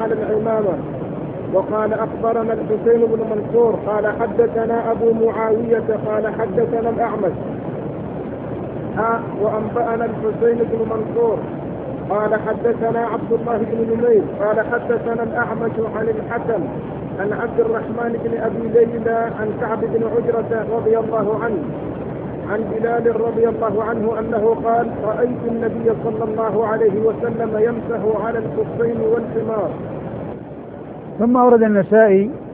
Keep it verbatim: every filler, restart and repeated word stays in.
على العمامة. وقال أخبرنا الحسين بن منصور قال حدثنا أبو معاوية قال حدثنا الأعمش ها وأنبأنا الحسين بن منصور قال حدثنا عبد الله بن نمير قال حدثنا الأعمش عن الحكم عن عبد الرحمن بن أبي ليلى عن كعب بن عجرة رضي الله عنه عن بلال رضي الله عنه أنه قال رأيت النبي صلى الله عليه وسلم يمسح على الخفين والحمار. ثم أورد النسائي